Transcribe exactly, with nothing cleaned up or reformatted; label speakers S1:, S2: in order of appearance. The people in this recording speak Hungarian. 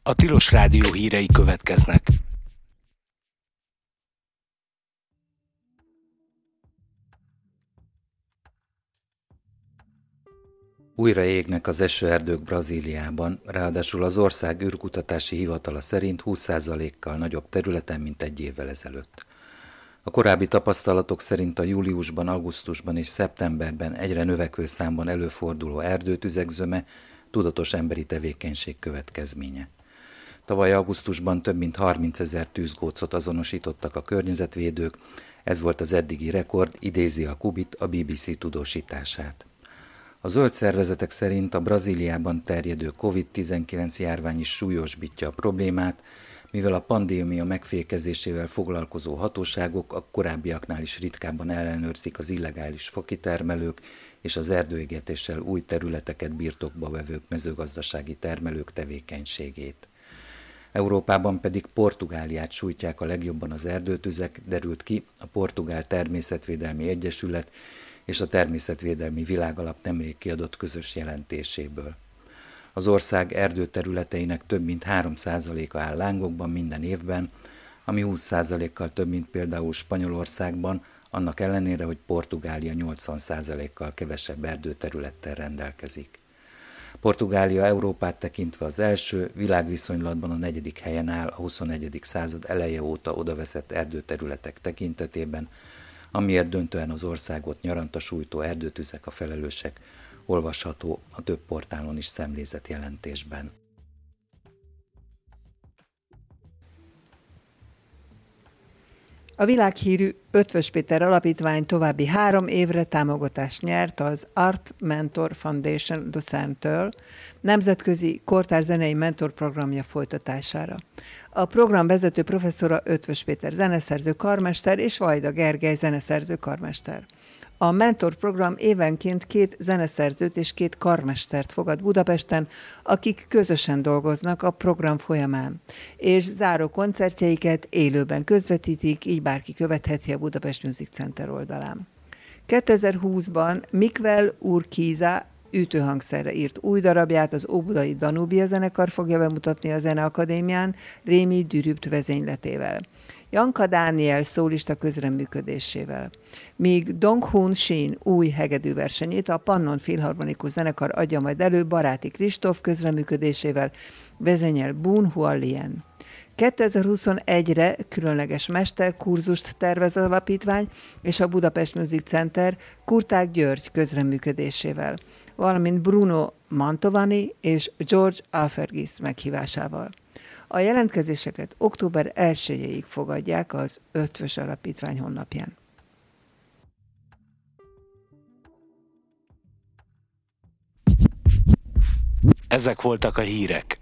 S1: A Tilos Rádió hírei következnek.
S2: Újra égnek az esőerdők Brazíliában, ráadásul az ország űrkutatási hivatala szerint húsz százalékkal nagyobb területen, mint egy évvel ezelőtt. A korábbi tapasztalatok szerint a júliusban, augusztusban és szeptemberben egyre növekvő számban előforduló erdőtüzek zöme tudatos emberi tevékenység következménye. Tavaly augusztusban több mint harmincezer tűzgócot azonosítottak a környezetvédők, ez volt az eddigi rekord, idézi a Kubit a bé bé cé tudósítását. A zöld szervezetek szerint a Brazíliában terjedő kovid tizenkilenc járvány is súlyosbítja a problémát, mivel a pandémia megfékezésével foglalkozó hatóságok a korábbiaknál is ritkábban ellenőrzik az illegális fakitermelők és az erdőégetéssel új területeket birtokba vevők mezőgazdasági termelők tevékenységét. Európában pedig Portugáliát sújtják a legjobban az erdőtüzek, derült ki a Portugál Természetvédelmi Egyesület és a Természetvédelmi Világalap nemrég kiadott közös jelentéséből. Az ország erdőterületeinek több mint három százaléka áll lángokban minden évben, ami húsz százalékkal több, mint például Spanyolországban, annak ellenére, hogy Portugália nyolcvan százalékkal kevesebb erdőterülettel rendelkezik. Portugália Európát tekintve az első, világviszonylatban a negyedik helyen áll a huszonegyedik század eleje óta odaveszett erdőterületek tekintetében, amiért döntően az országot nyaranta sújtó erdőtüzek a felelősek, olvasható a több portálon is szemlézett jelentésben.
S3: A világhírű Eötvös Péter Alapítvány további három évre támogatást nyert az Art Mentor Foundation Lucerne-től nemzetközi kortárs zenei mentorprogramja folytatására. A program vezető professzora Eötvös Péter zeneszerző karmester és Vajda Gergely zeneszerző karmester. A mentorprogram évenként két zeneszerzőt és két karmestert fogad Budapesten, akik közösen dolgoznak a program folyamán, és záró koncertjeiket élőben közvetítik, így bárki követheti a Budapest Music Center oldalán. kétezer-húszban Mikvel Urquiza ütőhangszerre írt új darabját az óbudai Danubia zenekar fogja bemutatni a Zeneakadémián Rémi Dürübt vezényletével. Janka Dániel szólista közreműködésével. Míg Dong-Hun Shin új hegedűversenyét a Pannon Filharmonikus Zenekar adja majd elő Baráti Kristóf közreműködésével, vezényel Boon Hua Lien. kétezer-huszonegyre különleges mesterkurzust tervez az alapítvány és a Budapest Music Center Kurták György közreműködésével, valamint Bruno Mantovani és George Alfergis meghívásával. A jelentkezéseket október elsejéig fogadják az Eötvös Alapítvány honlapján.
S1: Ezek voltak a hírek.